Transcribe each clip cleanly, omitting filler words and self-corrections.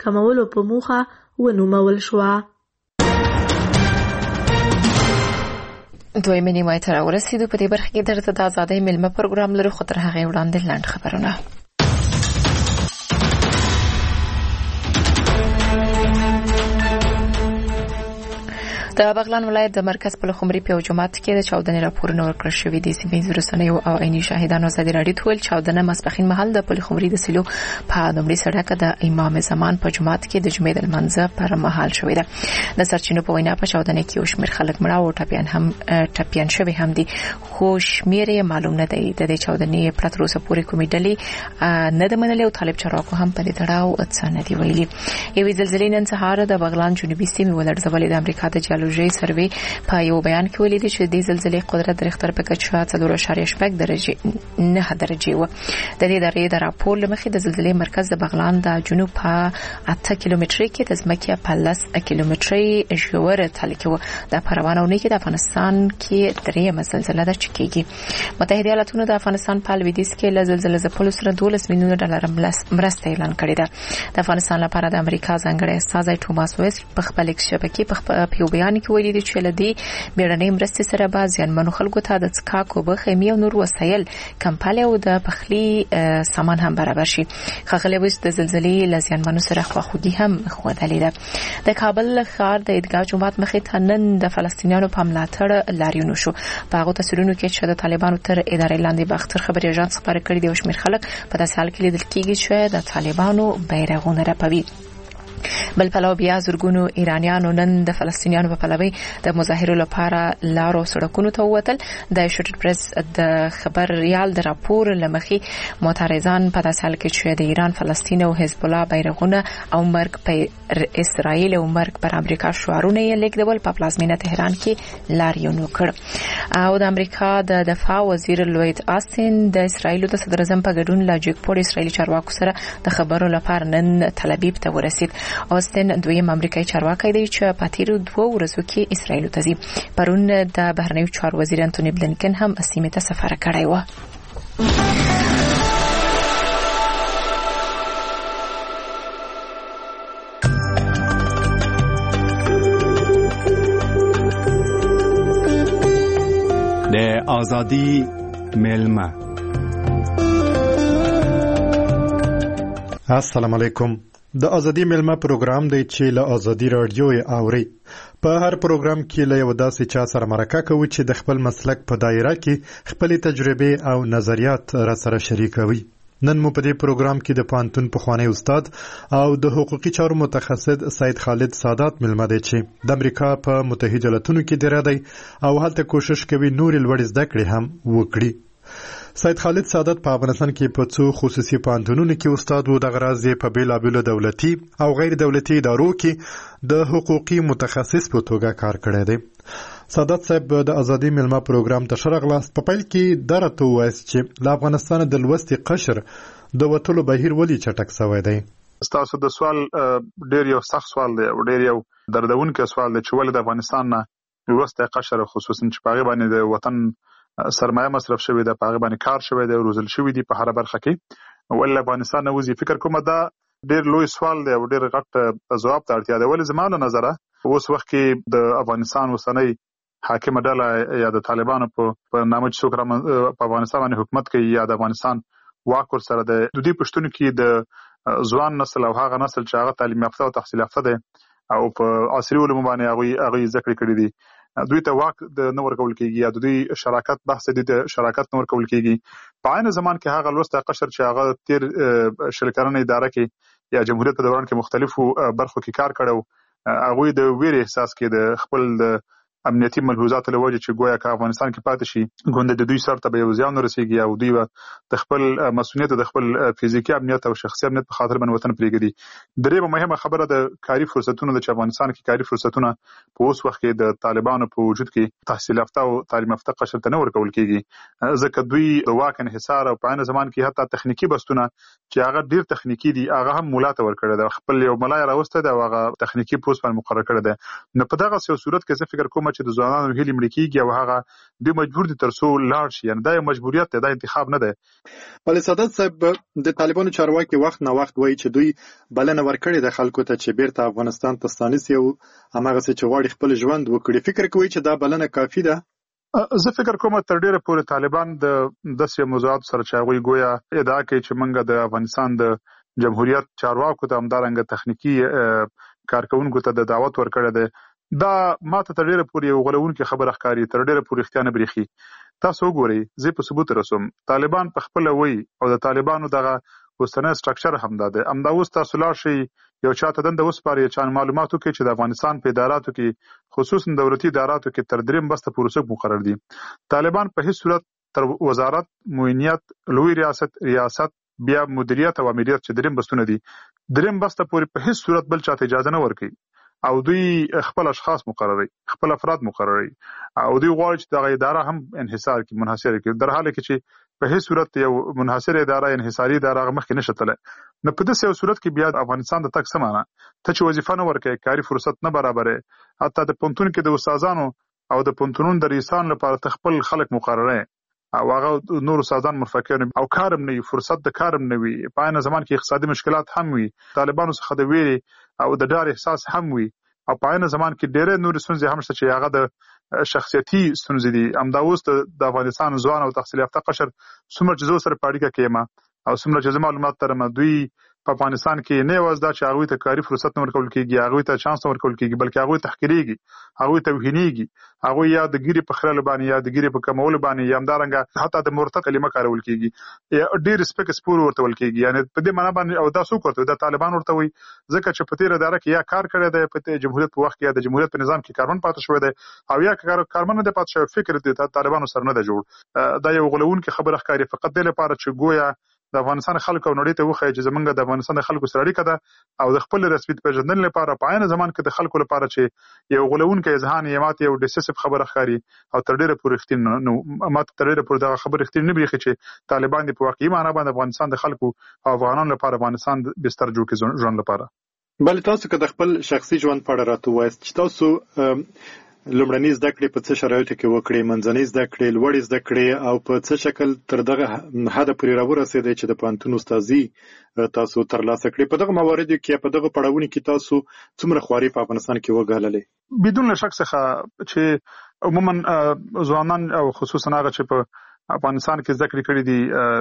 کمولو په موخه ونومول شوه. دویمه نیمه ته راورسېدو. په دې برخه کې درته د ازادۍ مېلمه پروګرام لرو، خو تر هغې وړاندې لنډ خبرونه. د بغلان ولایت د مرکز په لخمري په جماعت کې د چاودنې راپورونه ورکړل شوي دي. سیمه رسنیو او عیني شاهدانو ازادي راډیو ته ویل چاودنه ماسپښین مهال د پلخمري د سیلو په لومړي سړک د امام زمان په جماعت کې د جمعې د لمانځه پر مهال شوې ده. د سرچینو په وینا په چاودنه کې یو شمېر خلک مړه او ټپیان شوي هم دي، خو شمېر یې معلوم نه دی. د دې چاودنې پرته اوسه پورې کومې ډلې نه ده منلې او طالب چارواکو هم په دې تړاو څه نه دي ویلي. یوې زلزلې نن سهار د بغلان جنوبي سیمې ولړزولې. د امریکا د جیولوژي سروې په یو بیان کې ویلي چې د زلزلې قدرت د ریختر په کچه 4.8 درجه و. د دې درې د راپور لمخې د زلزلې مرکز د بغلان د جنوب په 8 کیلومتري کې د ځمکې په 10 کیلومتري ژوره تل کې و. د پروانونی کې د افغانستان کې درېمه زلزله ده چې کېږي. متحده ایالاتونو د افغانستان په لویدیځ کې له زلزلې ځپلو سره $12 میلیون مرسته اعلان کړې ده. د افغانستان لپاره د امریکا ځانګړی استازی ټوماس ویس په خپل شبکې په یو بیان کې ویلي چې لدی بیړنۍ مرستې سره به ځانمنو خلکو ته د څښاک اوبه، خیمې او نور وسایل، کمپالې او د پخلي سامان هم برابر شي. ښاغلی ویس د زلزلې له زیانمنو سره خواخوږي هم ښودلې ده. د کابل ښار د عیدګاه جومات مخې ته نن د فلسطینیانو په ملاتړ لاریون شو. په هغو تصویرونو کې چې د طالبانو تر ادارې لاندې باختر خبري اژانس خبرې کړې دي او شمېر خلک په داسې حال کې لیدل کېږي چې د طالبانو بیرغونه رپوي. بل پلو بیا زرګونو ایرانیانو نن د فلسطینیانو په پلوي د مظاهرو لپاره لارو سړکونو ته ووتل. د ایسوسییټډ پریس د خبريال د راپور لمخې معترضان په داسې حال کې چې د ایران، فلسطین او حزب الله بیرغونه او مرګ په اسرائیل او مرګ پر امریکا شعارونه یې لیکدول په پلازمینه تهران کې لاریون وکړ. او د امریکا د دفاع وزیر لوید آستین د اسرائیل د صدر اعظم په ګډون لا جګپور اسرائیلي چارواکو سره د خبرو لپاره نن تل-ابیب ته ورسید. آستین دویم امریکایي چارواکی دی چې په تیرو 2 ورځو کې اسرائیل ته ځي. پرون د بهرنیو چارو وزیر انټونی بلینکن هم سیمې ته سفر کړی و. د ازادي ملما. السلام علیکم. د ازادي ملما پروګرام دی چې له ازادي رادیو اوري. په هر پروګرام کې له یو داسې چا سره مرکه کوي چې د خپل مسلک په دایره کې خپل تجربه او نظریات را سره شریکوي. نن مو په دې پروګرام کې د پانتون پخوانی استاد او د حقوقي چارو متخصص سید خالد سادات ملما دی چې د امریکا په متحده ایالاتونو کې دی او هلته کوشش کوي نور لوړ زده کړې هم وکړي. سید خالد سادات په افغانستان کې په څو خصوصي پوهنتونونو کې استاد و. د غرض په بیلابیلو دولتي او غیر دولتي ادارو کې د حقوقي متخصص په توګه کار کړی دی. سادات صاحب د ازادي ملما پروګرام ته شرغلاست. په پیل کې درته وایي چې له افغانستان د لوستي قشر د وټلو بهیر ولې چټک شوی دی. تاسو د سوال ډیر یو سخت سوال دی او ډیر یو دردونکې سوال دی چې ولې د افغانستان نه لوستي قشر خصوصا چې په باندې د وطن سرمایه مصرف شوی ده، په باندې کار شوی دی، روزل شوی دی په هر برخه کې. ولې افغانستان نه وځي؟ فکر کوم دا ډیر لوی سوال دی او ډیر غټ ځواب ته اړتیا ده. ولې زموږ نظر اوس وخت کې د افغانستان وسنۍ حاکم ډله یا د طالبانو په نامه چې څوک په افغانستان باندې حکومت کوي یا د افغانستان واک ور سره د دوی پښتون کې د ځوان نسل او هغه نسل چې هغه تعلیم یافته او تحصیل یافته دي او په عصري علومو باندې هغه ذکر کړی دي، دوی ته واک د نور کول کېږي یا دوی شراکت بحث دي د شراکت نور کول کېږي. په عین زمان کې هغه لوسته قشر چې هغه تیر شلکرنې اداره کې یا جمهوریت په دوران کې مختلفو برخو کې کار کړو، هغه د ویر احساس کې د خپل د امنیتي ملحوظات له وجې چې گویا که افغانستان کې پاتې شي ګوند د دوی سره ته به یو ځان رسیږي او دوی د خپل مسؤلیت د خپل فزیکی امنیت او شخصي امنیت په خاطر باندې وطن پرېږدي. درېمه مهمه خبره د کاري فرصتونو د افغانستان کې کاري فرصتونه په اوس وخت کې د طالبانو په وجود کې تحصیل یافته او تعلیم یافته قشر ته نه ورکول کېږي، ځکه دوی د واک انحصار او په عین زمان کې حتی تخنیکی بستونه چې هغه ډیر تخنیکی دي هغه هم مولا ته ورکړي ده، خپل یو ملای راوسته ده او هغه تخنیکی پوسټ باندې مقرر کړی ده. نو په دغه صورت کې زه فکر کوم چې د ځوانانو هیلې مړې کیږي او هغه دوی مجبور دي ترڅو لاړ شي. یعنی دا یو مجبوریت دی، دا انتخاب نه دی. ولې سعادت صاحب د طالبانو چارواکي وخت نه وخت وایي چې دوی بلنه ورکړې ده خلکو ته چې بیرته افغانستان ته ستانسي او هماغسې چې غواړي خپل ژوند وکړي. فکر کوي چې دا بلنه کافي ده؟ زه فکر کوم تر ډیره پورې طالبان د داسې موضوعاتو سره چې هغوی ګویا ادعا کوي چې موږ د افغانستان د جمهوریت چارواکو ته همدارنګه تخنیکي کارکونکو ته د دعوت ورکړی دی، دا ماته تر ډیره پورې یو غولونکې خبره ښکاري، تر ډیره پورې رښتیا نه برېښي. تاسو وګورئ، زه په ثبوت رسوم، طالبان په خپله وایي او د طالبانو دغه اوسنی سټرکچر همدا دی. همدا اوس تاسو لاړ شئ یو چاته دنده وسپارئ چا معلومات وکړي چې د افغانستان په اداراتو کې خصوصا دولتي اداراتو کې تر 3 بسته پورې څوک مقرر دي. طالبان په هیڅ صورت تر وزارت، معینیت، لوی ریاست بیا مدیریت او امریت چې 3 بستونه دي 3 بسته پورې په هیڅ صورت بل چاته اجازه نه ورکوي او دوی خپل اشخاص مقرروي، خپل افراد مقرروي او دوی غواړي چې دغه اداره هم انحصار کې منحصر کړي، در حاله کې چې په هیڅ صورت یو منحصر اداره انحصاري اداره مخکې نشي تللی. نو په داسې یو صورت کې بیا افغانستان د تک څه معنی؟ ته چې وظیفه نه ورکوي، کاري فرصت نه برابرې، حتی د پوهنتون کې د استادانو او د پوهنتونونو د رئیسانو لپاره ته خپل خلک مقرروي او هغه نور استادان مرفقین او کارم نه وي، فرصت د کارم نه وي، په عین زمان کې اقتصادي مشکلات هم وي، طالبانو څخه د ویرې او د ډار احساس هم وي او په عین زمان کې ډېرې نورې ستونزې هم شته چې هغه د شخصیتي ستونزې دي. همدا اوس د افغانستان ځوان او تحصیل یافته قشر څومره چې زه سره په اړیکه کې یم او څومره چې زه معلومات لرم، دوی په افغانستان کې نه یوازې دا چې هغوی ته کاري فرصت نه ورکول کېږي، هغوی ته چانس نه ورکول کېږي، بلکې هغوی تحقیرېږي، هغوی توهینېږي، هغوی یا د ګیرې په خرلو باندې یا د ګیرې په کمولو باندې یا همدارنګه حتی د مرتد کلمه کارول کېږي، ډېر سپک سپور ورته ویل کېږي. یعنې په دې معنا باندې او دا څوک ورته وایي؟ دا طالبان ورته وایي، ځکه چې په تېره اداره کې یا کار کړی دی په جمهوریت په وخت کې یا د جمهوریت په نظام کې کارمن پاتې شوی دی او یا کارمن نه دی پاتې شوی، فکر د طالبانو سره نه دی جوړ. دا یو غولونکې خبره ښکاري فقط دې لپاره چې ګویا د افغانستان خلکو او نړۍ ته وښایي چې زمونږ د افغانستان د خلکو سره اړیکه ده او د خپل رسمیت پیژندنې لپاره په عین زمان کې د خلکو لپاره چې یو غولونکی اذهان یې ماته یو ډیسیسیف خبره ښکاري او تر ډیره پورې رښتینې نو ماته تر ډیره پورې دغه خبره رښتینې نه برېښي چې طالبان دې په واقعي معنا باندې افغانستان د خلکو او افغانانو لپاره افغانستان بستر جوړ کړي ژوند لپاره. بل تاسو که د خپل شخصي ژوند په اړه راته ووایاست چې تاسو لومړنۍ زده کړې په څه شرایطو کې وکړې، منځنۍ زده کړې، لوړې زده کړې او په څه شکل تر دغه حده پورې راورسېدئ چې د پوهنتون استادي تاسو ترلاسه کړې؟ په دغه مواردو کې په دغه پړاوونو کې تاسو څومره خواري په افغانستان کې وګاللې؟ بدون شک څخه چې عموما ځوانان او خصوصا هغه چې په افغانستان کې زده کړې کړې دي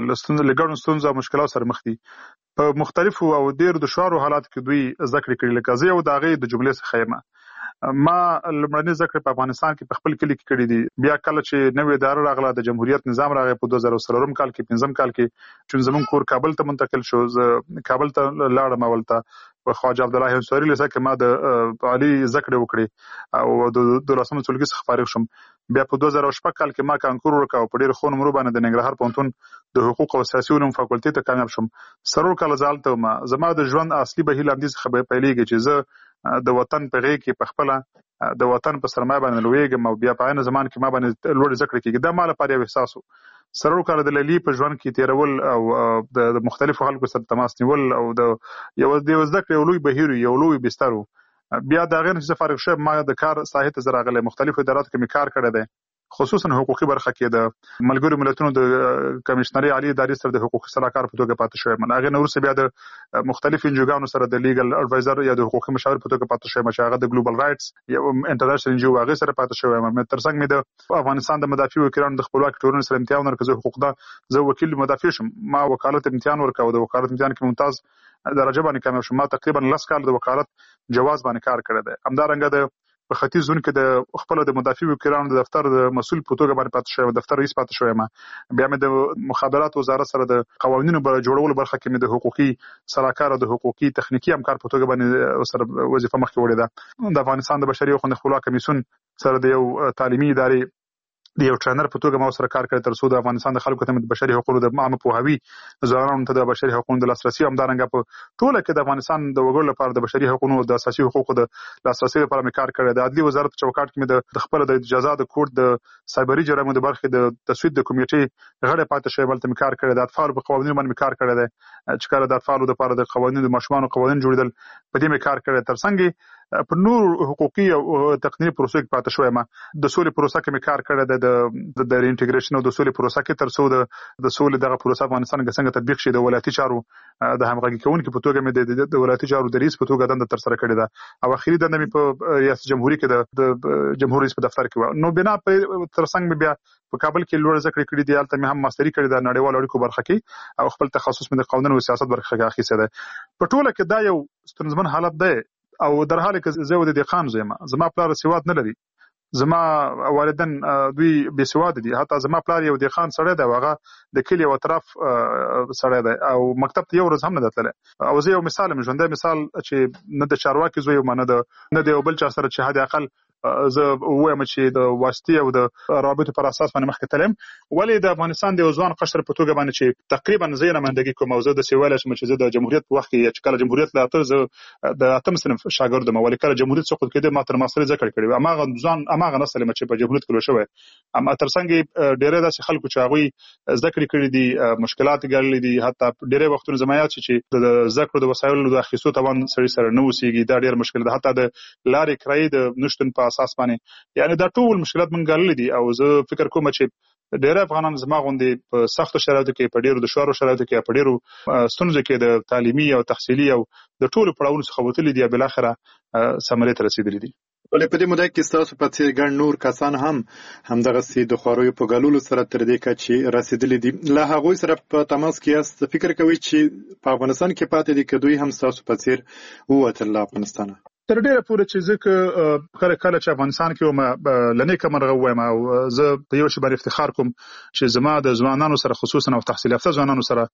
له ګڼو ستونزو او مشکلاتو سره مخ دي. په مختلفو او ډېر دشوارو حالاتو کې دوی زده کړې کړي. لکه زه یو د هغې د جملې څخه یم. ما لومړنۍ زده کړې په افغانستان کې په خپل کلي کې کړې دي. بیا کله چې نوې اداره راغله، د جمهوریت نظام راغی په 2003 کال کې 5 کال کې چې زموږ کور کابل ته منتقل شو، زه کابل ته لاړم اولته په خواجه عبدالله انصاري لیسه کې ما د عالي زده کړې وکړې او د 12مه ټولګي څخه فارغ شوم. بیا په 2006 کال کې ما کانکور وکړ او په ډېر ښه نمرو باندې د ننګرهار پوهنتون د حقوق او سیاسي علومو فاکولټي ته کامیاب شوم. 3 کاله زه هلته وم. زما د ژوند اصلي بهیر له همدې څخه پیلېږي چې زه د وطن په غېږ کې په خپله د وطن په سرمایه باندې لویږم او بیا په عین زمان کې ما باندې لوړې زده کړې کېږي. دا ما لپاره یو احساس و. 3 کاله د لیلي په ژوند کې تېرول او د مختلفو خلکو سره تماس نیول او د یو زده کړې یو لوی بهیر یو لوی بستر و. بیا د هغې نه چې زه فارغ شوم، ما د کار ساحې ته زه راغلی، مختلفو اداراتو کې مې کار کړی دی، خصوصا حقوقي برخه کې د ملګرو ملتونو د کمیشنري عالی ادارې سره د حقوقي صلاحکار په توګه پاتې شوم. هغې نه وروسته بیا د مختلفو انجوګانو سره د لیګل اډوایزر یا د حقوقي مشاور په توګه پاتې شوم چې هغه د ګلوبل رائټس یو انټرنیشنل انجو هغې سره پاتې شوم. ترڅنګ مې د افغانستان د مدافع وکیلانو د خپلواکۍ ټولنې سره امتحان ورکړ. زه حقوق ده زه وکیل مدافع شم. ما وکالت امتحان ورکړ او د وکالت امتحان کې ممتاز درجه باندې کامیاب شوم. ما تقریبا 10 کال د وکالت جواز باندې کار کړی دی. همدارنګه د په ختیځ زون کې د خپل د مدافع وکیلانو د دفتر د مسؤل په توګه باندې پاتې شوم، دفتر رئیس پاتې شوم. بیا مې د مخابرات وزارت سره د قوانینو جوړولو برخه کې مې د حقوقي صلاحکار او د حقوقي تخنیکی همکار په توګه باندې سره وظیفه مخکې وړې ده. د افغانستان د بشري حقوقو خپلواک کمیسیون سره د یو تعلیمي ادارې د یو ټرینر په توګه ما سره کار کړی تر څو د افغانستان د خلکو ته د بشري حقوقو د عامه پوهاوي، ځوانانو ته د بشري حقوقو د لاسرسي، همدارنګه په ټوله کې د افغانستان د وګړو لپاره د بشري حقوقو د اساسي حقوقو د لاسرسي لپاره مې کار کړی. د عدلي وزارت چوکاټ کې مې د خپل د جزا د کوډ د سایبري جرایمو د برخې د تصویب د کمیټې غړی پاتې شوم. هلته مې کار کړی. د اطفالو په قوانینو باندې مې کار کړی دی چې کله د اطفالو لپاره د قوانینو د ماشومانو قوانین جوړېدل په دې مې کار کړی. ترڅنګ په نور حقوقي او تقنینی پروسو کې پاتې شوی ما د سولې پروسه کې مې کار کړی د انټیګریشن او د سولې پروسه کې تر څو د سولې دغه پروسه افغانستان کې څنګه تطبیق شي د ولایتي چارو د همغږي کوونکو په توګه مې د ولایتي چارو د رئیس په توګه دنده تر سره کړې ده او اخیری دنده مې په ریاست جمهوریت کې د جمهور رئیس په دفتر کې نو بنا په ترڅنګ مې بیا په کابل کې لوړ زده کړې کړې دي هلته مې هم ماستري کړې ده نړیوالو اړیکو برخه کې او خپل تخصص مې د قانون او سیاست برخه کې اخیستی دی په ټوله کې دا یو ستونزمن حالت دی او در حال کې زه د دهقان زوی زما پلار سواد نه لري زما والدین دوی بې سواد دي حتی زما پلار یو دهقان سړی دی هغه د کلی او طرف سړی دی او مکتب ته یو ورځ هم نه تللی او زه یو مثال ژوندی مثال چې نه د چارواکي زوی یم نه د یو بل چا سره چې حد اقل زه وایم چې د واسطې او د رابطو پر اساس باندې مخکې تلم ولې د افغانستان د ځوان قشر په توګه باندې چې تقریبا زه نمائندګي کوم او زه د سیوال شم چې زه د جمهوریت په وخت کې چې کله جمهوریت لا ته زه د اتم صنف شاګرد یم ولې کله جمهوریت سقوط کېده ما تر ماستر ذکر کړی اماغه ځوان اماغه نسل چې په جمهوریت کې شوی اما ترڅنګ ډېر داسې خلکو چې هغه ذکر کړی دي مشکلات ګاللي دي حتی ډېر وختونه زمایات چې د ذکر د وسایلو د اخیستو توان سره نه وسیږي دا ډېر مشکل ده حتی د لارې کرایې د نشټن په اساس باندې یعنی دا ټول مشکلات مونږ ګاللي دي او زه فکر کوم چې ډېر افغانان زما غوندې په سختو شرایطو کې په ډېرو دشوارو شرایطو کې په ډېرو ستونزو کې د تعلیمي او تحصیلي او د ټولو پړاوونو څخه وتلي دي بل اخره ثمرې ته رسیدلي دي ولې په دې موده کې ستاسو په څیر ګڼ نور کسان همدغه سي د خوراکي په ګالولو سره تر دې کچې رسیدلي دي له هغوی سره په تماس کې یاست فکر کوي چې په افغانستان کې پاتې دي که دوی هم ستاسو په څیر ووتل له افغانستانه تر ډیره پورې چې ځکه کله چې افغانستان کې وم لنیکه مرغه وایم او زه په یو شی باندې افتخار کوم چې زما د ځوانانو سره خصوصا او تحصیل یافته ځوانانو سره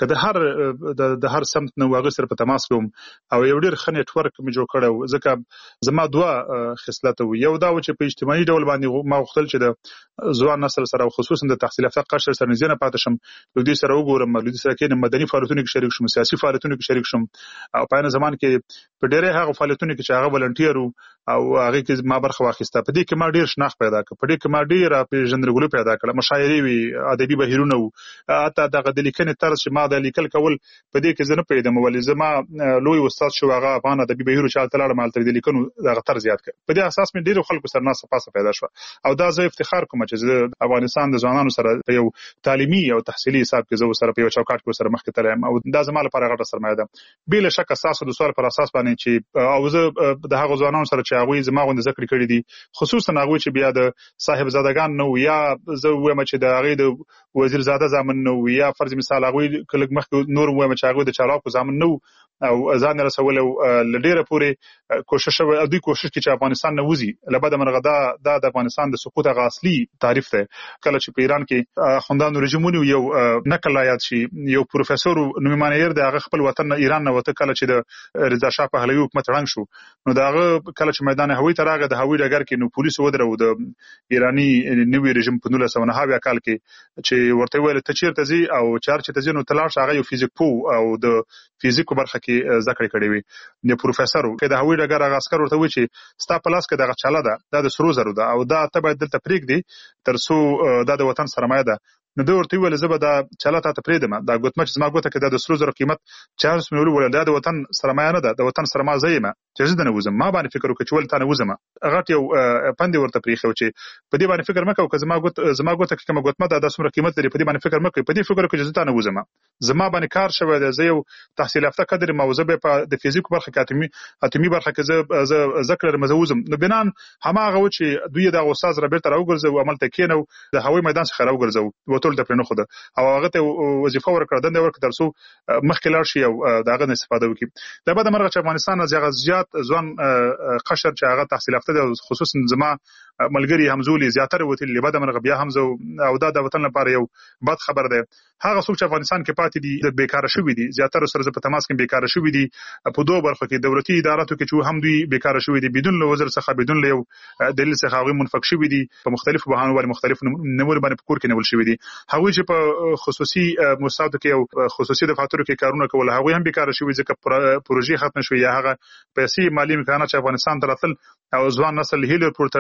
که د هر سمت نو هغه سره په تماس کوم او یو ډیر ښه نیټورک مې جوړ کړو ځکه زما دوه خصلت یو دا و چې په اجتماعي ډول باندې ما غوښتل چې د ځوان نسل سره خصوصا د تحصیل یافته قشر سره نږدې نه پاتې شم دوی سره وګورم دوی سره کې مدني فعالیتونو کې شریک شم سیاسي فعالیتونو کې شریک شم او په عین زمان کې په ډېرې هغه فعالیتونو چې هغه ولنټیر او هغه کې ما برخه واخیسته په دې کې ما ډیر شناخت پیدا کړ په دې کې ما ډیر پیژندګلوي پیدا کړه مشاعرې وی ادبي بهیرونه حتی دغه د لیکنې طرز چې ما د لیکل کول په دې کې زه نه پیدم ولې زما لوی استاد شو هغه افغان ادبي بهیرو چې تلاړ مال تر دې لیکنو دغه طرز زیات کړ په دې اساس مې ډیر خلکو سره ناسه پاسه پیدا شو او دا زه افتخار کوم چې افغانستان د ځوانانو سره په یو تعلیمي او تحصیلي حساب کې زه سره په یو چوکاټ کې سره مخکې تلم او دا زما لپاره غټه سرمایه ده بل شک اساس د سوال پر اساس باندې چې او زه د هغه ځوانانو سره چې هغه زما غوند ذکر کړی دي خصوصا هغه چې بیا د صاحب زادگان نو یا زه وایم چې د هغه د وزیر زاده زامن نو یا فرض مثال هغه کله مخکې نور وایم چې هغه د چالاکو زامن نو او ځان رسول لډیره پورې کوشش او دوی کوشش کوي چې افغانستان نه وځي لبد مرغدا د افغانستان د سقوط غ اصلي تعریف ته کله چې په ایران کې خوندانو رژیمونو یو نقل یاد شي یو پروفیسور نومانیر د هغه خپل وطن ایران نه وته کله چې د رضا شاه پهلوي حکومت رنګ شو نو دا کله چې میدان هوایي ترغه د هوایي ډګر کې نو پولیس ودرو د ایرانی نوی رژیم په 1990 کال کې چې ورته ویل ته چیرته زی او چارچ ته زینو تلاش هغه یو فزیک پو او د فزیکو برخه کې ذکر کړی وي د پروفیسور کې د هوایي ډګر هغه عسكر ورته وی چې ستا پلاس کې دغه چاله ده د سرو زرو ده او دا ته باید دلته پریک دی ترڅو د وطن سرمایه ده نو دوی ورته ویل زه به دا چاله ته پریدم دا ګوتمه چې زما ګوته کې د سرو زرو قیمت 400 مليون ول د وطن سرمایه نه ده د وطن سرمایه زېما چې زه نه وزم ما باندې فکر وکړ چې ول تا نه وزم هغه یو پندې ورته پریخو چې په دې باندې فکر مکو که زما ګوته کې کومه ګوتمه ده د سمره قیمت لري په دې باندې فکر مکو په دې فکر وکړ چې زه تا نه وزم زما باندې کار شوی دی زه یو تحصیل یافته قدر موضوع په د فزیک برخه کې اتمی برخه کې زه ذکر مزوزم نو بنان هماغه و چې دوی د استاد رابطه راوګرځو عمل ته کېنو د هوایي میدان څخه راوګرځو وټول د پرنه خو او هغه ته وظیفه ورکړه دنده ورکړه ترڅو مخکې لاړ شي او داغه استفاده وکړي د بعد مرغه چې افغانستان زیات ځوان قشر چې هغه تحصیل یافته دي خصوصا زما ملګری همزولي زیاتره وتل له بعد مرغه بیا همزو او د وطن لپاره یو بد خبر ده هغه څوک چې افغانستان کې پاتې دي د بیکاره شوی دي زیاتره سره په تماس کې بیکاره شوی دي په دوه برخو کې دولتي اداراتو کې چې هم دوی بیکاره شوی دي بدون له وزیر څخه بدون له دلیل څخه هغه منفک شوی دي په مختلفو بهانو باندې مختلف نمور باندې پکور کې نیول شوی دي هغه چې په خصوصي مستودع کې او خصوصي دفاترو کې کارونه کول هغه هم بیکاره شوی ځکه پروژې ختم شوی یا هغه پیسې مالی امکانات چې افغانستان ته راتل او ځوان نسل هیله پورتړلې چې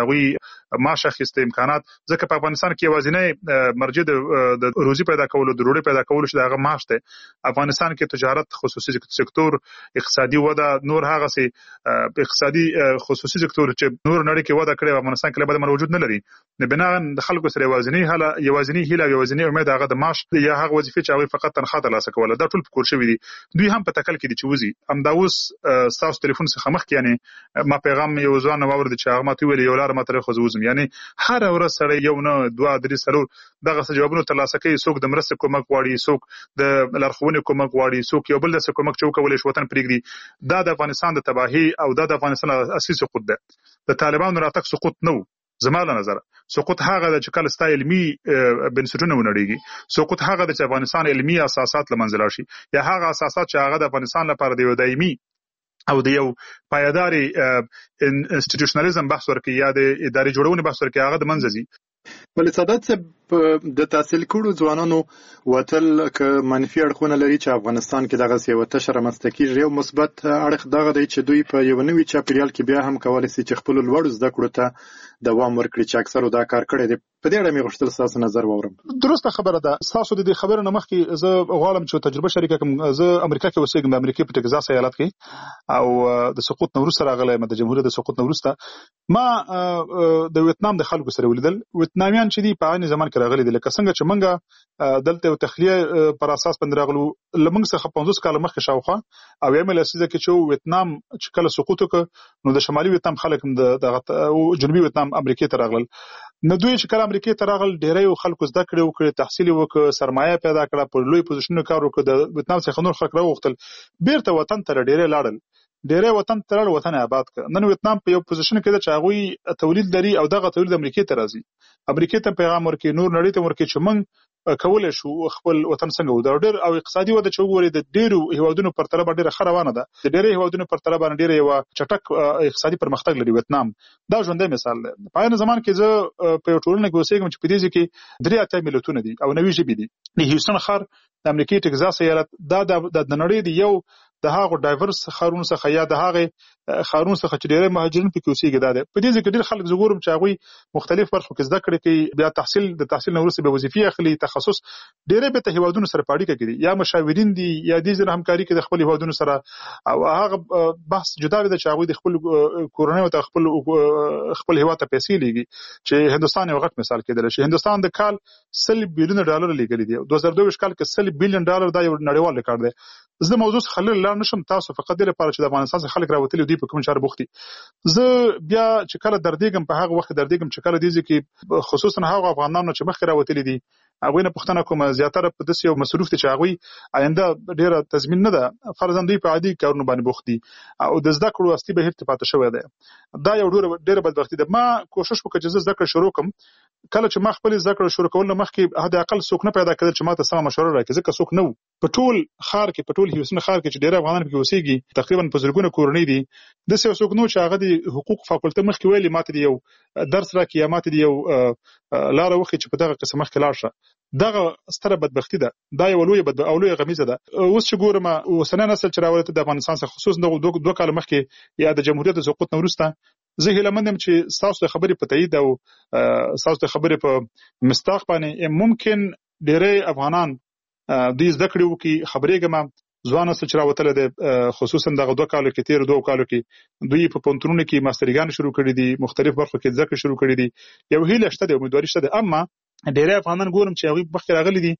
هغوی معاش اخیسته امکانات، ځکه په افغانستان کې یوازینی مرجع د روزي پیدا کولو د ډوډۍ پیدا کولو چې دغه معاش دی. افغانستان کې تجارت، خصوصي سکتور، اقتصادي وده، نور هغه سي اقتصادي خصوصي سکتور چې نور نړۍ کې وده کړې افغانستان کې له بده وجود نه لري. بنا د خلکو سره یوازینی هیله یوازینی امید هغه د معاش یا هغه وظیفې چې هغه فقط تنخواه ترلاسه کوله. دا ټول پکور شوی دي. دوی هم په تکل کې دي چې وزي. همدا اوس تاسو ټلیفون څخه مخکې یعنی ما پیغام یو ځوان واورد چې هغه ماته ویل یو لار ماته خو زوزم، یعنی هر ورځ سره یو نه دوه درې سره دغه جوابونه ترلاسه کوي. څوک د مرسته کومک غواړي، څوک د لارښوونې کومک غواړي، څوک یو بل د کومک چې وکولای شي وطن پرېږدي. دا د افغانستان د تباهي او د افغانستان اساسي سقوط ده. د طالبانو راتګ سقوط نه و زما له نظر. سقوط هغه د چې کله ستا علمي بنسټونه ونړیږي. سقوط هغه د چې افغانستان علمي اساسات له منځه لاړ شي، یا هغه اساسات چې هغه د افغانستان لپاره د یو دایمي او د یو پایداري انسټیټیوشنالیزم بحث ورکړي یا د اداري جوړونې بحث ورکړي، هغه د منځه ځي. ولې سعادت صاحب د تحصیل کړو ځوانانو وتل که منفي اړخونه لري چې افغانستان کې دغه یو تشه رامنځته کیږي، یو مثبت اړخ دغه دی چې دوی په یو نوي چاپیریال کې بیا هم کولی شي چې خپل لوړ زده کړو ته دوام ورکړي چې اکثرو دا کار کړی دی. په دې اړه مې غوښتل ستاسو نظر واورم. درسته خبره ده. تاسو د دې خبرو نه مخکې زه غواړم چې تجربه شریکه کړم. زه امریکا کې اوسېږم، د امریکا په ټکزاس ایالت کې، او د سقوط نو وروسته راغلی، د جمهوریت د سقوط نو وروسته ما د ویتنام د خلکو سره ولیدل. ویتنامیان چې دي په عین زمان کې راغلي دي، لکه څنګه چې منګه دلته یو تخلیه پر اساس باندې راغلو لمنګ څخه 50 کال مخکې شاوخوا، او یم لسیزه کې چې ویتنام چې کله سقوط وکړ نو د شمالي ویتنام خلک هم د جنوبي ویتنام امریکا ته راغلل. نو دوی چې کله امریکا ته راغل ډېری خلکو زده کړې وکړې، تحصیل وکړ، سرمایه پیدا کړه، په لوی پوزیشنونو کار وکړ. د ویتنام څخه نور خلک راوغتل بیرته وطن ته ډېری لاړل، ډېری وطن ته لاړل، وطن آباد کړ. نن ویتنام په یو پوزیشن کې ده چې هغوی تولید لري او دغه تولید امریکا ته راځي. امریکا ته پیغام ورکړي، نور نړۍ ته ورکړي چې موږ کولای شو خپل وطن څنګه ودو. ډېر او اقتصادي وده چې وګوري د ډېرو هیوادونو پر تله باندې ډېره ښه روانه ده. د ډېرو هیوادونو پر تله باندې ډېر یو چټک اقتصادي پرمختګ لري ویتنام. دا ژوندی مثال دی. په عین زمان کې زه په یو ټولنه کې اوسېږم چې په دې کې 83 ملتونه دي او 90 ژبې دي. د هیوستن ښار د امریکا ټکزاس ایالت دا د نړۍ دی یو د هغه ډایورس خارونو څخه یا د هغه خارونو څخه چې ډېر مهاجرین پکې اوسېږي. دا په دې کې ډېر خلک زګورم چې هغه مختلف برخو کې زده کړې کوي، بیا تحصیل نه وروسته به وظیفې اخلي، تخصص ډېر به ته هیوادونو سره پاړی کوي، یا مشاورین دي یا د ځینې همکاري کوي د خپل هیوادونو سره. او هغه بحث جدا دی چې هغه د خپل کورنۍ او خپل هیواد ته پیسې لګي. چې هندستان یو غټ مثال کېدل شي. هندستان د کال $100 بلین لګلي دي. 2022 کال کې $100 بلین دا یو نړیوال ریکارډ دی. زه موضوع خلل لا نشم تاسو فقط د لپاره چې د افغانستان څخه خلک راوتلي دي په کوم چار بوختي. زه بیا چې کله دردېږم په هغه وخت دردېږم چې کله دې کې خصوصا هغه افغانانو چې مخکې راوتلي دي هغه نه پښتنه کوم زیاتره په داسې یو مصروف دي چې هغه آینده ډیره تضمین نه ده. فرضاً دوی په عادي کارونو باندې بوخت دي او د زده کړو اصلي بهیر ته پاتې شوی دی. دا یو ډیره بدبختي ده. ما کوشش وکړ چې زه زده کړه شروع کړم. کله چې ما خپل زده کړه شروع کول مخکې حد اقل څوک نه پیدا کړل چې ما ته سم مشوره راکړي، ځکه څوک نه و په ټول خار کې، په ټول هیوستن خار کې چې ډېر افغانان پکې اوسېږي، تقریبا په زرګونه کورنۍ دي. د څوک نو چې هغه د حقوق فاکولټه مخکې ویلي ماته یو درس راکړي یا ماته یو لار وخی چې په دغه قسم مخکې لاړ شه. دغه ستره بدبختی ده. دا یو لوی غمیزه ده. اوس چې ګورم اوسنی نسل چې راوړته د افغانستان څخه خصوصا د 2 کال مخکې یا د جمهوریت د سقوط نه وروسته، زه هیله مندم چې تاسو د خبرې په تایید او تاسو د خبرې په مستاق باندې ممکن ډېری افغانان دوی زده کړې وکړي. خبرېږم ځوان نسل چې راوتلی دی خصوصا دغه 2 کالو کې، تېرو 2 کالو کې دوی په پوهنتونونو کې ماسترګان شروع کړي دي، مختلف برخو کې زده کړې شروع کړي دي. یو هیله شته دی، امیدواري شته ده. اما ډېری افغانان ګورم چې هغوی مخکې راغلي دي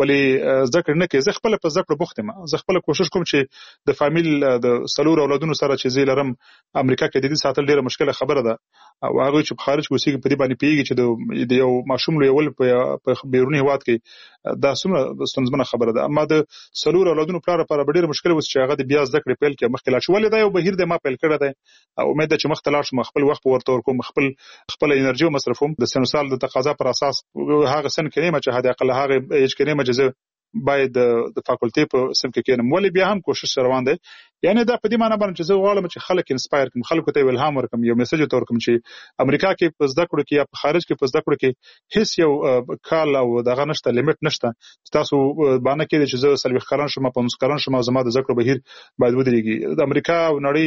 ولې زده کړې نه کوي. زه خپله په زده کړو بوخت یم. زه خپله کوشش کوم چې د فامیل د 4 اولادونو سره چې زه لرم امریکا کې د دې ساتل ډېره مشکله خبره ده. او هغوی چې په خارج کې اوسېږي په دې باندې پوهېږي چې د یو ماشوم لویول په بیروني هېواد کې دا څومره ستونزمنه خبره ده. اما د 4 اولادونو پلار لپاره به ډېره مشکله اوس چې هغه د بیا زده کړې پیل کړي، مخکې لاړ شي. ولې دا یو بهیر دی ما پیل کړی دی او امید ده چې مخته لاړ شم، خپل وخت ورته ورکوم، خپل انرژي ومصرفوم د سن سال د تقاضا پر اساس. هغه سن کې نه چې حد اقل هغه ایج کې نه چې باید د فاکولټي په سم کې کېنم. ولې بیا هم کوشش روان دی. یعنی دا په دې معنی باندې چې زه غواړم چې خلک انسپایر کړم، خلکو ته الهام ورکړم، یو میسج ورته ورکړم چې امریکا کې په زده کړو کې یا په خارج کې په زده کړو کې هیڅ یو کال او دغه نشته، لیمټ نشته. تاسو باندې کې چې زه 40 کلن شم، 50 کلن شم او زما د زده کړو بهیر باید ودرېږي. د امریکا او نړۍ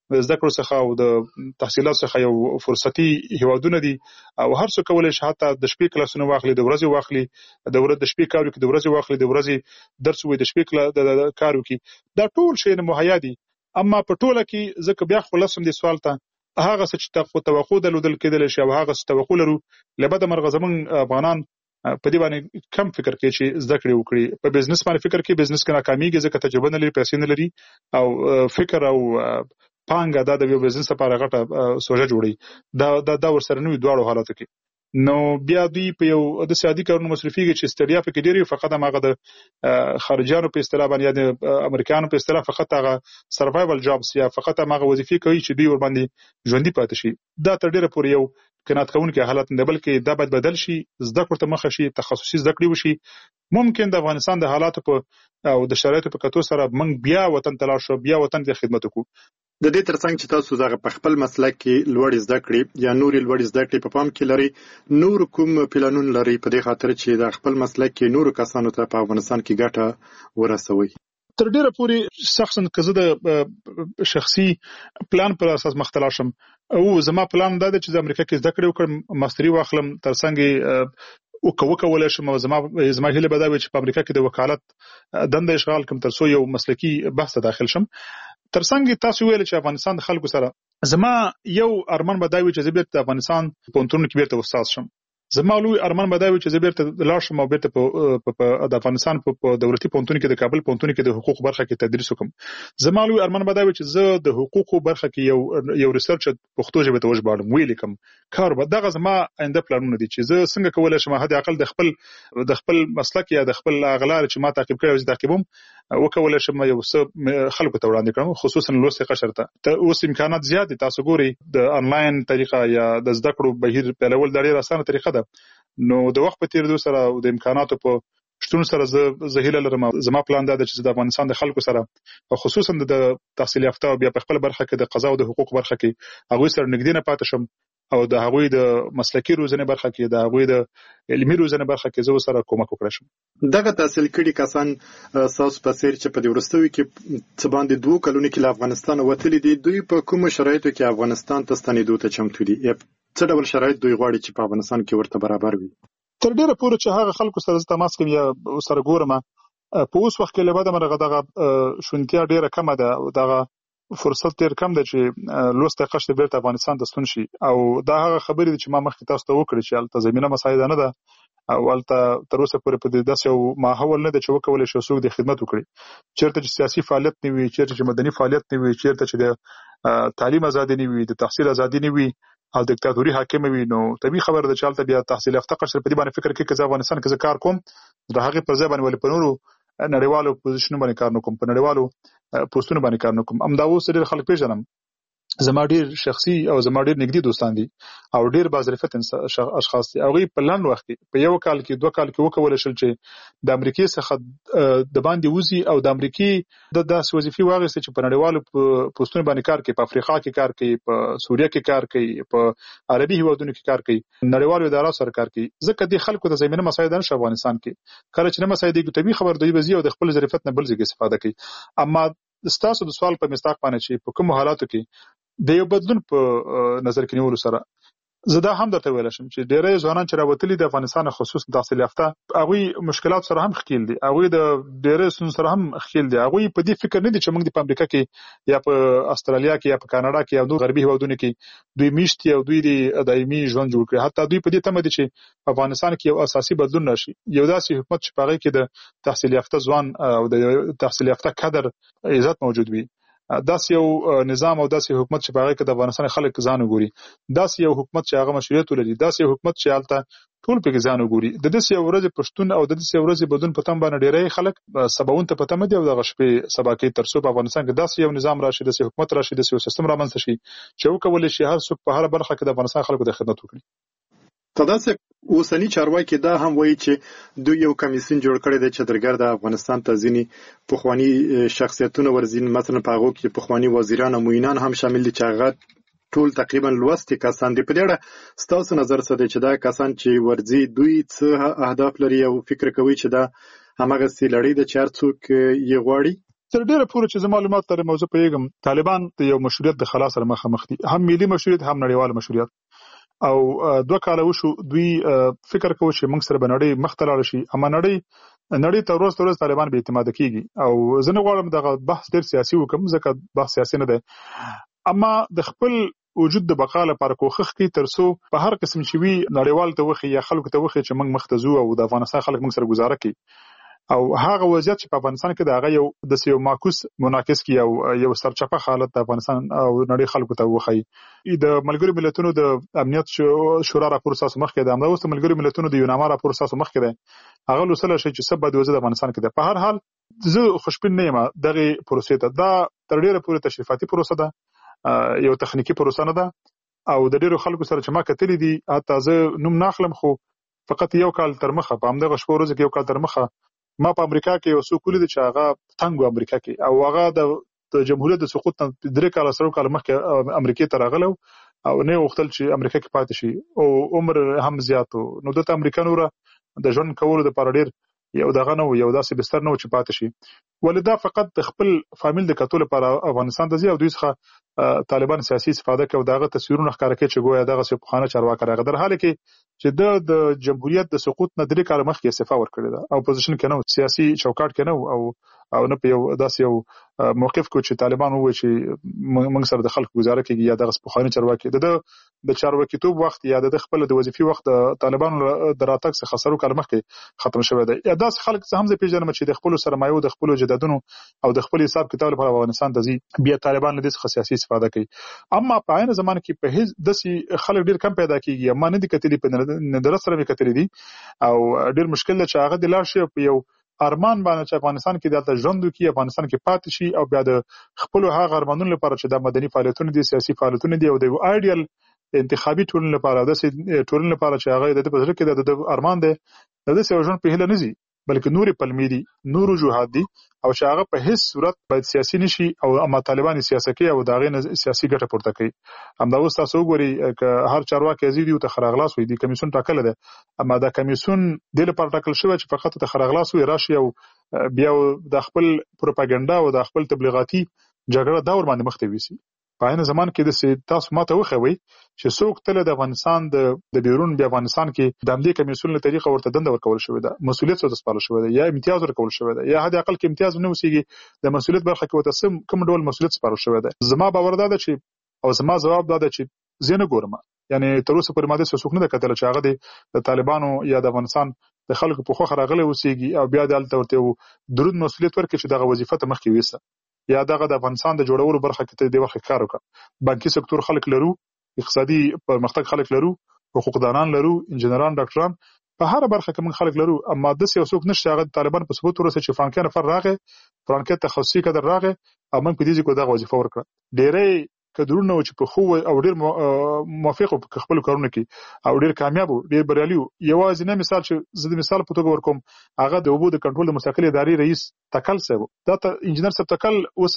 زده کړو څخه او د تحصیلات څخه یو فرصتي هیوادونه دي او هر څوک کولای شي حتی د شپې کلاسونه واخلي، د ورځې واخلي، د شپې کار وکړي، د ورځې واخلي، د ورځې درس وي، د شپې کار وکړي. دا ټول شی مهیا دي. اما په ټوله کې ځکه بیا خلاصم دي سوال ته هغه څه چې توقع درلودل کېدل شي او هغه څه توقع لرو لبد مرغه زمون افغانان په دې باندې کم فکر کوي چې زده کړې وکړي. په بزنس باندې فکر کوي، بزنس کې ناکاميږي ځکه تجربه نه لري، پیسې نه لري او فکر او پانګه دا د یو بزنس لپاره غټه سوژه جوړي. دا ورسره نوې دواړو حالاتو کې نو بیا دوی په یو د سیادي کارونو مصرفيږي چې ستړیا پکې ډېری فقط هغه د خارجانو په اصطلاح باندې یا د امریکایانو په اصطلاح فقط هغه سروایوال جابس یا فقط هغه وظیفې کوي چې دوی ور باندې ژوندۍ پاتې شي. دا تر ډېره پورې یو کنات کوونکی حالت نه، بلکې دا باید بدل شي، زده کړو ته مخه شي، تخصصي زده کړې وشي. ممکن د افغانستان د حالاتو په او د شرایطو په کتو سره موږ بیا وطن ته لاړ شو، بیا وطن ته خدمت وکړو. د دې ترڅنګ چې تاسو زغه په خپل مسلک کې لوړ زده کړې یا نوري لوړ زده کړې په پام کې لري، نور کوم پلانون لري په دې خاطر چې د خپل مسلک کې نور کسانو ته په افغانستان کې ګټه ورسوي؟ تر ډیره پورې شخصا که زه د شخصي پلان پر اساس مختلا شم او زما پلان دا دی چې د امریکا کې زده کړې وکړم، ماستري واخلم، ترڅنګ وکولای شم. زما هیله به دا وي چې په امریکا کې د وکالت دنده اشغال کوم ترڅو یو مسلکي بحث ته داخل شم. ترڅنګ تاسو ویل چې افغانستان د خلکو سره زما یو ارمان به دا وي چې زه بیرته د افغانستان په پونتون کې بیرته استاد شم. زما لوی ارمان به دا وي چې زه بیرته لاړ شم او بیرته په د افغانستان په دولتي پونتون کې د کابل پونتون کې د حقوق برخه کې تدریس وکم. زما لوی ارمان به دا وي چې زه د حقوقو برخه کې یو ریسرچ پښتو ژبه ته وژباړم، ویل کوم کار به دغه زما آینده پلانونه دي چې زه څنګه کولای شم حد اقل د خپل مسلک یا د خپل اغلار چې ما تعقیب کړی او زه تعقیبوم وکولای شم یو څه خلکو ته وړاندې کړم، خصوصا لوست قشر ته. اوس امکانات زیات دي، تاسو ګوري د انلاین طریقه یا د زده کړو بهیر په لول ډېر اسانه طریقه ده. نو د وخت په تیریدو سره او د امکاناتو په شتون سره زه هیله لرم، زما پلان دا دی چې د افغانستان د خلکو سره خصوصا د تحصیل یافته او بیا په خپل برخه کې د قضا او د حقوق برخه کې هغوی سره نږدې نه پاتې شم او د هغوی د مسلکي روزنې برخه کې د هغوی د علمي روزنې برخه کې زه سره کومک وکړم. دغه تحصیل کړي کسان ساس په سیر چې په ورستوي کې څه باندې 2 کلونه کې له افغانستان وتلي دي، دوی په کوم شرایطو کې افغانستان ته ستنېدو ته چمتو دي؟ څه ډول شرایط دوی غواړي چې په افغانستان کې ورته برابر وي؟ تر ډیره پورې چې هغه خلکو سره تماس کوي یا سره ګورم په اوس وخت کې لبد مرغه دغه شونتیا ډیره کمه ده او دغه فرصت ډیر کم ده چې لوسته قشته بیرته افغانستان ته ستون شي. او دا هغه خبرې دي چې ما مخکې تاسو ته وکړې چې البته زمينه مساعده نه ده او البته تر اوسه پورې په داسې یو ماحول نه ده چې وکولای شي څوک د خدمت وکړي. چیرته چې سیاسي فعالیت نه وي، چیرته چې مدني فعالیت نه وي، چیرته چې د تعلیم ازادي نه وي، د تحصیل ازادي نه وي او دیکتاتوري حاکم وي، نو طبيعي خبره ده چې البته بیا تحصیل یافته قشر په دې باندې فکر کوي چې افغانستان کې کار کوم د هغه پر ځای باندې ولې په نورو نړیوالو پوزیشنونو باندې کار نکوم، په نړیوالو پوسټونو باندې کار نکوم. امدا اوس ډېر خلک پیژنم، زما ډېر شخصي او زما ډېر نږدې دوستان دي او ډېر باظرفت اشخاص دي. هغه په لاند وخت کې په یو کال کې 2 کال کې وکول شل چې د امریکای څخه د باندې وزي او د امریکای د داسې وظیفي واغسته چې په نړیوالو پوسټونو باندې کار کوي، په افریقا کې کار کوي، په سوریه کې کار کوي، په عربي هیوادونو کې کار کوي، نړیوالو ادارو سره کار کوي. ځکه د خلکو د زمينه مساعده نشه افغانستان کې کله چې نه مساعده کې طبيعي خبر دوی بزي او د خپل ظرفیت نه بل ځای استفاده کوي. اما ستاسو د سوال په مستاق باندې چې په کوم حالاتو کې د یو بدلون په نظر کې نیولو سره زه دا هم درته ویل شم چې ډېرې ځوانان چې راوتلي د افغانستان خصوصا تحصیل یافته هغه مشکلات سره هم ښکیل دي، هغه د ډېرې سن سره هم ښکیل دي. هغه په دې فکر نه دي چې موږ د امریکا کې یا په استرالیا کې یا په کاناډا کې یا د غربي هیوادونو کې دوی میشتي او دوی د دایمي ژوند جوړ کړي. حتی دوی په دې تمه دي چې افغانستان کې یو اساسي بدلون راشي، یو داسې حکومت چې په هغه کې د تحصیل یافته ځوان او د تحصیل یافته کادر عزت موجود وي. داسې یو نظام او داسې حکومت چې په هغه کې د افغانستان خلک ځان وګوري، داسې یو حکومت چې هغه مشروعیت ولري، داسې یو حکومت چې حالت ټول په ځان وګوري. د دې یو ورځ پښتون او د دې ورځ بدون په تم باندې ډېرې خلک سباون ته پته مدي او د غشپې سبا کې ترڅو په افغانستان کې داسې یو نظام راشي، داسې حکومت راشي، داسې یو سیستم رامنځته شي چې وکولای شي هر څوک په هر برخه کې د افغانستان خلکو د خدمت وکړي. تداسې اوسنی چارواکي دا هم وایي چې دوی یو کمیسیون جوړ کړی دی چې درګر د افغانستان ته ځینی پخوانی شخصیتونه ورزین، مثلا په هغه کې پخوانی وزیران او معینان هم شامل دي چې هغه ټول تقریبا لوستي کسان دي. په دې اړه ستاسو نظر څه دی چې دا کسان چې ورزي دوی څه اهداف لري او فکر کوي چې دا همغه سي لړۍ د چار څوک یې غواړي؟ تر ډیره پورې چې زما معلومات لري موضوع پیګم طالبان د یو مشروعیت د خلاص سره مخ دي، هم ملي مشروعیت هم نړیوال مشروعیت. او 2 کال وشو دوی فکر کوي چې موږ سره بنړی مختلال شي، اما نړۍ ته ورځ طالبان به اعتماد کیږي. او زه نه غواړم دغه بحث ډیر سیاسي وکم، ځکه بحث سیاسي نه دی، اما د خپل وجود د بقا لپاره کوښښ کوي ترڅو په هر قسم چې وي نړیوال ته وخی یا خلکو ته وخی چې موږ مختزو او د افغانستان خلک موږ سره گزاره کوي. او هغه وضعیت چې په افغانستان کې د هغه یو معکوس مناقض کی او یو سرچپه حالت د افغانستان او نړۍ خلکو ته وخی. د ملګرو ملتونو د امنیت شورا راپور ساسو مخ کې د امنیت د ملګرو ملتونو د یوناما راپور ساسو مخ کې ده، هغه لوسله شي چې سبا د وزیر افغانستان کې ده. په هر حال زه خوشبین نه یم دغه پروسې ته، دا تر ډیره پورې تشریفاتي پروسه ده، یو تخنیکی پروسه نه ده. او د ډیرو خلکو سره چې ما کتلی دي، حتی زه نوم ناخلم خو فقط یو کال تر مخه په همدغه شپو ورځ کې یو کال تر مخه ما په امریکا کې یو څوک ولید چې هغه تنګو امریکا کې، او هغه د جمهوریت د سقوط نه 3 کال مخکې امریکا ته راغلو او نه وختل چې امریکا کې پاتې شي او عمر هم زیاتو. نو د امریکانو د ژوند کولو د پاره ډیر یو دغه نو یو داسې بستر نو چې پاتې شي، ولدا فقط د خپل فامیل د کتول لپاره افغانستان ته ځي او دوی څخه طالبان سیاسي استفاده کوي او دغه تصویرونه ښکاره کوي چې ګویا دغه سپخانه چارواکي راغله، در حال کې چې د جمهوریت د سقوط نه 3 کال مخکې استعفا ورکړی ده او اپوزیشن کې نو سیاسي چوکاټ کې نو او نه په یو داسې یو موقف کو چې طالبان وایي چې موږ سره د خلکو گزاره کوي یا دغه سپخانه چارواکي د چارواکیتوب وخت یا د خپل د وظیفي وخت طالبانو د راتګ څخه سرو کال مخکې ختم شوی دی. یا داسې خلک څه هم زه پیژنم چې د خپل سرمایو د خپل جدادونو او د خپل حساب کتاب لپاره افغانستان ته ځي، بیا طالبان له دې څخه سیاسي استفاده کوي. اما په عین زمانه کې په هیڅ داسې خلک ډیر کم پیدا کیږي، اما نه دي کتلی په ندرت سره مې کتلی دي او ډیر مشکل ده چې هغه د لار شي په یو ارمان باندې چې افغانستان کې دلته ژوند وکړي، افغانستان کې پاتې شي او بیا د خپل هغه ارمانونو لپاره چې د مدني فعالیتونو دي، سیاسي فعالیتونو دي او د ایډیال انتخابي ټولنې لپاره د ټولنې لپاره چې هغه د بزرګ کې د ارمان ده د دې ژوند په هله نزي، بلکې نوري پلمې دي، نورو جهاد دي او چې هغه په هیڅ صورت باید سیاسي نشي او اما طالبان سیاست کوي او داغه سیاسي ګټه پورته کوي. همدا اوس تاسو وګورئ ک هر چارواکي ازيدي او تخرغلاس وي، دي کمیسیون ټاکل ده، اما دا کمیسیون د لپاره ټاکل شوی چې فقط تخرغلاس وي راشي او بیا د خپل پروپاګاندا او د خپل تبلیغاتي جګړه دور باندې مخ ته ویسي. په عین زمان کې د تاسو ماته وخوي چې څوک تل د افغانستان د بیرون بیا افغانستان کې د امنیتي کمیسیون له طریقه ورته دنده ورکول شوې ده، مسؤلیت څه سپارل شوې ده یا امتیاز ورکول شوې ده یا حد اقل کې امتیاز نه وسیږي د مسؤلیت برخه کې وته کوم ډول مسؤلیت سپارل شوې ده. زما باور ده چې او زما جواب ده چې زه نه ګورم، یعنی تر اوسه پورې ماده څه څوک نه کتل چې هغه د طالبانو یا د افغانستان د خلکو په خوخه راغلي وسیږي او بیا دلته ورته درود مسؤلیت ورکړي چې دغه وظیفه ته مخکې وېسه یا دغه د افغانستان د جوړولو برخه کې د وخت کار وکړه. بانکي سکتور خلک لرو، اقتصادي پرمختګ خلک لرو، حقوقدانان لرو، انجنیران، ډاکټران، په هر برخه کې موږ خلک لرو، اما د څوک نشي هغه طالبان په ثبوت ورسې چې فرانکې نفر راغې، فرانکې تخصصي کډر راغې او موږ په دې ځکه دغه وظیفه ورکړه. ډېرې کډرونه چې په خو او ډېر موافق په خپل کارونه کې او ډېر کامیاب او ډېر بریالي. یوازې نه مثال چې زه د مثال په توګه ورکوم، هغه د اوبو د کنټرول د مستقلې ادارې رئیس تکل صاحب، دا انجنیر صاحب تکل اوس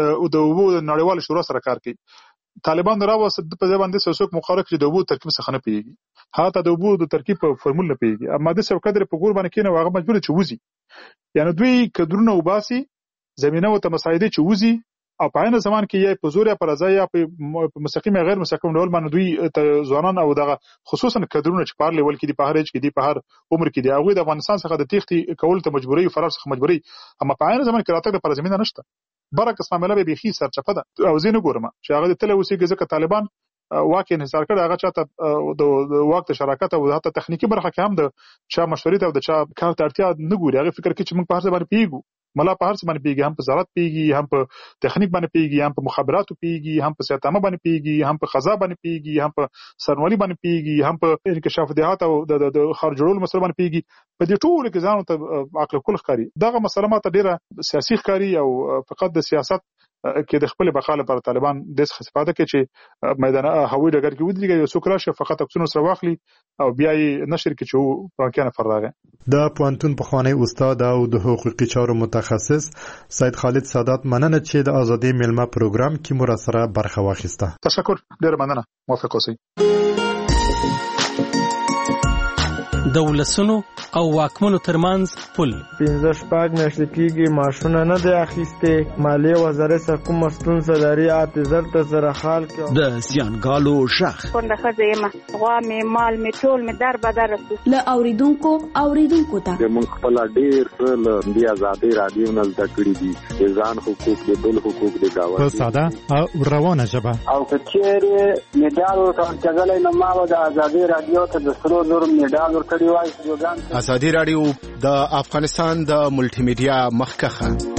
د اوبو نړیوال شورا سره کار کوي. طالبان راوست په ځای باندې څوک مخالف چې د اوبو ترکیب څخه نه پیږي، هغه د اوبو د ترکیب په فرمول نه پیږي، اما د څو قدر په ګور باندې کینه هغه مجبور چې وځي، یعنی دوی کډرونه وباسي زمينه او تمسایده چې وځي او په عین زمان کې یې په زور یا پر ځای یا په مستقیم یا غیر مستقیم ډول باندې دوی ځوانان او دغه خصوصا کډرونه چې په لیول کې دي، په هر ایج کې دي، په هر عمر کې دي، هغه د افغانستان څخه د تېښتې کول ته مجبوري او فرار څخه مجبوري، اما په عین زمان کې راتګ لپاره زمينه نشته. برعکس معاملې به بيخي سرچپه ده او زه نه ګورم چې هغه د تل اوسېږي ځکه طالبان واک انحصار کړ، هغه چاته د واک د شراکت او حتی تخنیکی برخه کې هم د چا مشورې او د چا کار ته اړتیا نه ګوري، هغه فکر کوي چې موږ په هر ځای باندې پیګو، ملا په هر څه باندې پیږي، هم په زراعت پیږي، هم په تخنیک باندې پیږي، هم په مخابراتو پیږي، هم په سیاستامه باندې پیږي، هم په قضا باندې پیږي، هم په سرنوالي باندې پیږي، هم په انکشاف دهات او د خارج جوړول مسله باندې پیږي. په دې ټولو کې ځان ته عقل کول ښکاري. دغه مسله ماته ډیره سیاسي ښکاري او فقط د سیاست کې د خپل بقا لپاره طالبان د څه استفاده کوي چې میدان هوایي ډګر کې ودرېږي، یو څوک راشه فقط عکسونه سره واخلي او بیا یې نشر کې چې فرانکیانه فرراغه. د پوهنتون پخوانی استاد او د حقوقي چارو متخصص سید خالد سادات مننه چې د ازادي ملما پروګرام کې مو سره برخه واخیسته. تشکر، ډیر مننه، موافق اوسئ. د ولسونو او واکمنو ترمنځ پل. 15 میاشتې کېږي ماشونه نه دی اخیستې. مالیې وزارت څخه کومه ستونزه لري اعتذار ته سره حال کړو. د زیانګالو شخ کونډه ښځه یم، غوا مې مال مې ټول مې در بدر رسو. له اوریدونکو ته موږ خپل ډېر له دې آزادۍ رادیو نه زده کړي دي د ځان حقوق د بل حقوق د گاونډي په ساده او روانه ژبه. او کچېرې میډال ورکړل نو ما د آزادۍ رادیو ته د سرو زر میډال ورکړی وای. آزادي رادیو د افغانستان د ملټي میډیا مخکخه